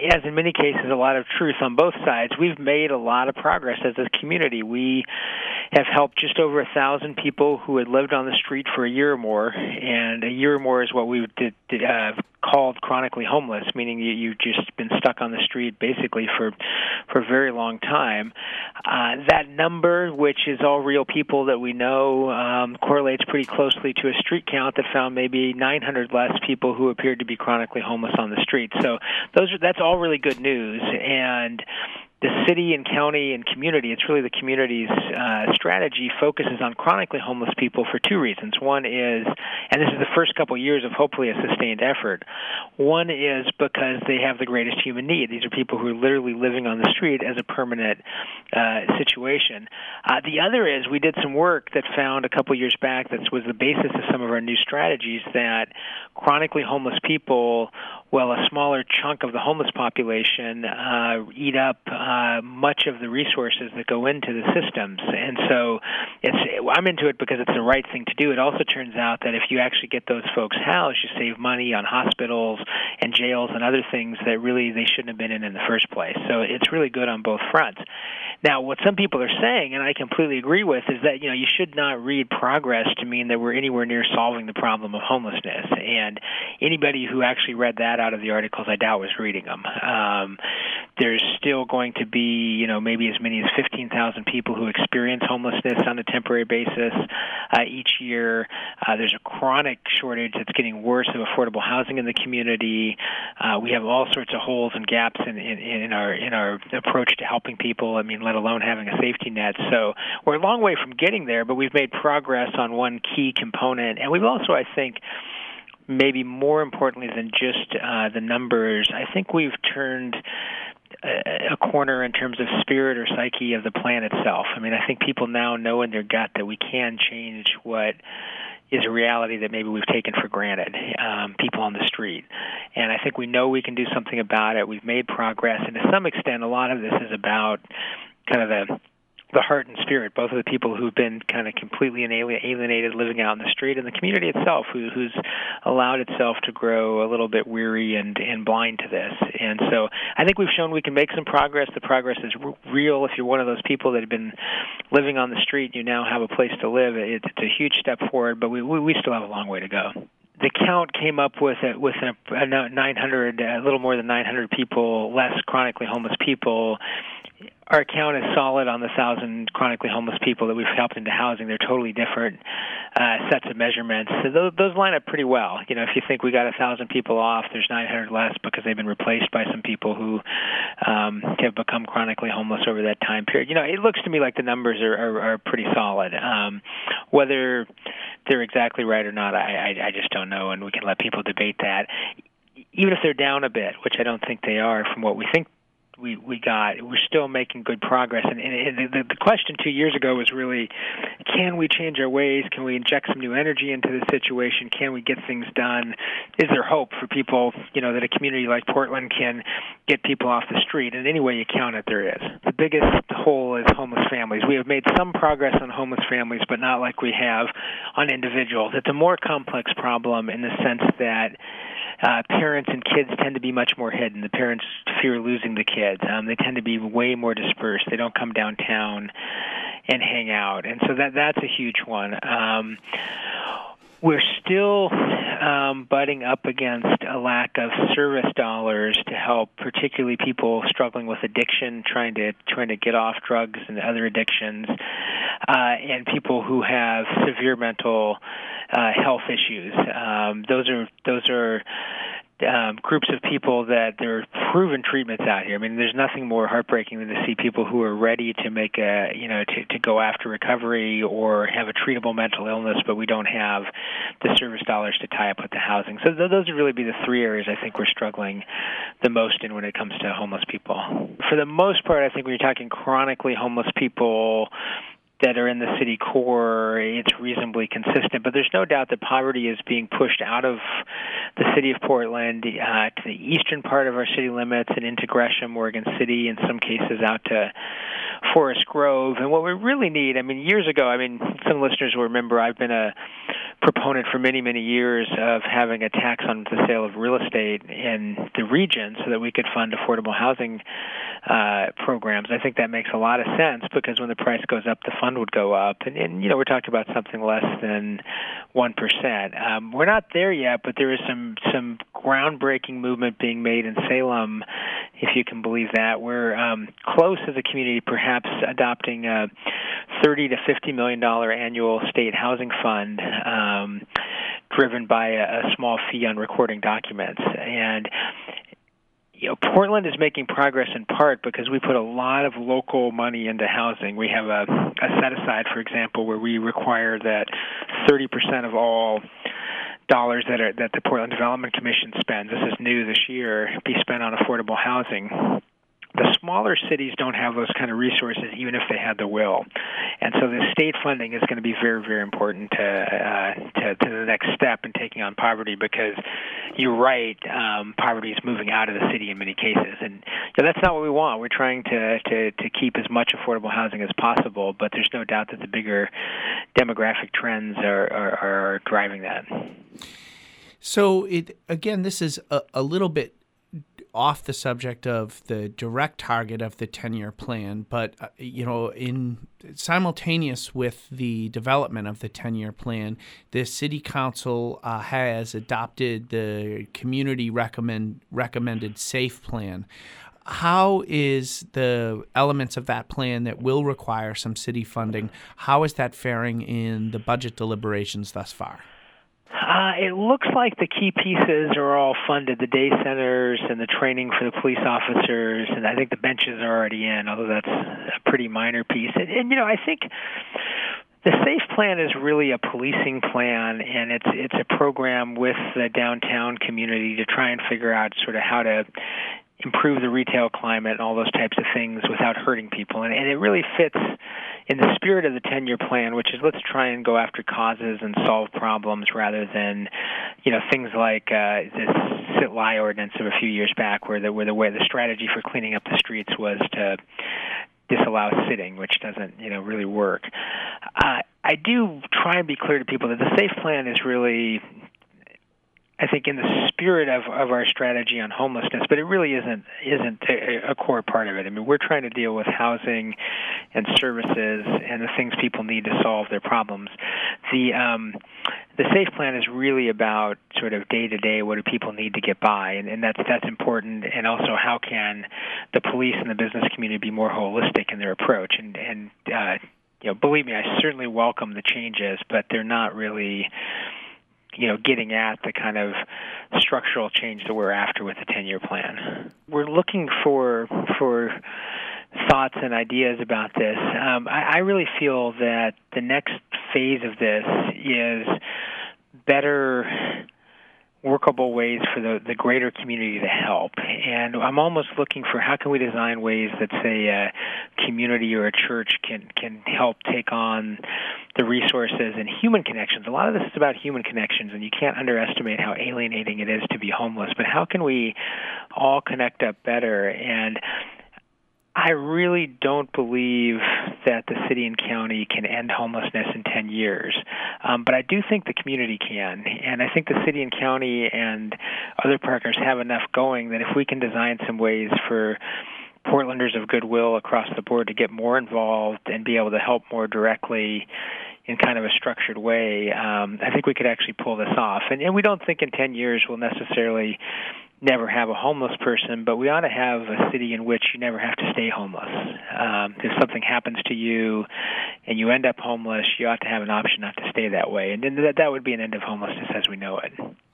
as in many cases, a lot of truth on both sides. We've made a lot of progress as a community. We have helped just over 1,000 people who had lived on the street for a year or more, and a year or more is what we called chronically homeless, meaning you've just been stuck on the street basically for a very long time. That number, which is all real people that we know, correlates pretty closely to a street count that found maybe 900 less people who appeared to be chronically homeless on the street. So that's all really good news. And the city and county and community, it's really the community's strategy, focuses on chronically homeless people for two reasons. One is, and this is the first couple of years of hopefully a sustained effort, one is because they have the greatest human need. These are people who are literally living on the street as a permanent situation. The other is we did some work that found a couple of years back that was the basis of some of our new strategies that chronically homeless people, well, a smaller chunk of the homeless population eat up much of the resources that go into the systems. And so I'm into it because it's the right thing to do. It also turns out that if you actually get those folks housed, you save money on hospitals and jails and other things that really they shouldn't have been in the first place. So it's really good on both fronts. Now, what some people are saying, and I completely agree with, is that you should not read progress to mean that we're anywhere near solving the problem of homelessness. And anybody who actually read that out of the articles, I doubt was reading them. There's still going to be, maybe as many as 15,000 people who experience homelessness on a temporary basis each year. There's a chronic shortage that's getting worse of affordable housing in the community. We have all sorts of holes and gaps in our approach to helping people. Let alone having a safety net. So we're a long way from getting there, but we've made progress on one key component. And we've also, I think, maybe more importantly than just the numbers, I think we've turned a corner in terms of spirit or psyche of the plan itself. I think people now know in their gut that we can change what is a reality that maybe we've taken for granted, people on the street. And I think we know we can do something about it. We've made progress. And to some extent, a lot of this is about kind of the heart and spirit, both of the people who've been kind of completely alienated living out in the street, and the community itself who's allowed itself to grow a little bit weary and blind to this. And so I think we've shown we can make some progress. The progress is real. If you're one of those people that have been living on the street, you now have a place to live. It's a huge step forward, but we still have a long way to go. The count came up with a 900, a little more than 900 people, less chronically homeless people. Our count is solid on the 1,000 chronically homeless people that we've helped into housing. They're totally different sets of measurements. So those line up pretty well. If you think we got 1,000 people off, there's 900 less because they've been replaced by some people who have become chronically homeless over that time period. It looks to me like the numbers are pretty solid. Whether they're exactly right or not, I just don't know, and we can let people debate that. Even if they're down a bit, which I don't think they are from what we think we got, we're still making good progress. And the question 2 years ago was really, can we change our ways? Can we inject some new energy into the situation? Can we get things done? Is there hope for people, that a community like Portland can get people off the street? And any way you count it, there is. The biggest hole is homeless families. We have made some progress on homeless families, but not like we have on individuals. It's a more complex problem in the sense that parents and kids tend to be much more hidden. The parents fear losing the kids. They tend to be way more dispersed. They don't come downtown and hang out. And so that's a huge one. We're still butting up against a lack of service dollars to help particularly people struggling with addiction, trying to get off drugs and other addictions, and people who have severe mental health issues. Those are groups of people that there are proven treatments out here. There's nothing more heartbreaking than to see people who are ready to make to go after recovery or have a treatable mental illness, but we don't have the service dollars to tie up with the housing. So those would really be the three areas I think we're struggling the most in when it comes to homeless people. For the most part, I think when you're talking chronically homeless people that are in the city core, it's reasonably consistent. But there's no doubt that poverty is being pushed out of the city of Portland to the eastern part of our city limits and into Gresham, Morgan City, in some cases out to Forest Grove. And what we really need, years ago, some listeners will remember I've been a proponent for many, many years of having a tax on the sale of real estate in the region so that we could fund affordable housing programs. I think that makes a lot of sense because when the price goes up, the fund would go up. And we're talking about something less than 1%. We're not there yet, but there is some groundbreaking movement being made in Salem, if you can believe that. We're close as a community, perhaps adopting a $30 to $50 million annual state housing fund driven by a small fee on recording documents. And Portland is making progress in part because we put a lot of local money into housing. We have a set-aside, for example, where we require that 30% of all dollars that the Portland Development Commission spends, this is new this year, be spent on affordable housing. The smaller cities don't have those kind of resources, even if they had the will. And so the state funding is going to be very, very important to the next step in taking on poverty because you're right, poverty is moving out of the city in many cases. And that's not what we want. We're trying to keep as much affordable housing as possible, but there's no doubt that the bigger demographic trends are driving that. So, this is a little bit off the subject of the direct target of the 10-year plan, but in simultaneous with the development of the 10-year plan, the City Council has adopted the community recommended SAFE plan. How is the elements of that plan that will require some city funding, how is that faring in the budget deliberations thus far? It looks like the key pieces are all funded, the day centers and the training for the police officers, and I think the benches are already in, although that's a pretty minor piece. And I think the SAFE plan is really a policing plan, and it's a program with the downtown community to try and figure out sort of how to improve the retail climate and all those types of things without hurting people. And it really fits in the spirit of the 10-year plan, which is let's try and go after causes and solve problems rather than, things like this sit-lie ordinance of a few years back where the strategy for cleaning up the streets was to disallow sitting, which doesn't, really work. I do try and be clear to people that the SAFE plan is really, I think, in the spirit of our strategy on homelessness, but it really isn't a core part of it. We're trying to deal with housing and services and the things people need to solve their problems. The SAFE plan is really about sort of day-to-day, what do people need to get by, and that's important, and also how can the police and the business community be more holistic in their approach. And believe me, I certainly welcome the changes, but they're not really getting at the kind of structural change that we're after with the 10-year plan. We're looking for thoughts and ideas about this. I really feel that the next phase of this is better workable ways for the greater community to help. And I'm almost looking for how can we design ways that, say, a community or a church can help take on the resources and human connections. A lot of this is about human connections, and you can't underestimate how alienating it is to be homeless. But how can we all connect up better? And I really don't believe that the city and county can end homelessness in 10 years. But I do think the community can. And I think the city and county and other partners have enough going that if we can design some ways for Portlanders of goodwill across the board to get more involved and be able to help more directly in kind of a structured way, I think we could actually pull this off. And we don't think in 10 years we'll necessarily never have a homeless person, but we ought to have a city in which you never have to stay homeless. If something happens to you and you end up homeless, you ought to have an option not to stay that way. And then that would be an end of homelessness as we know it.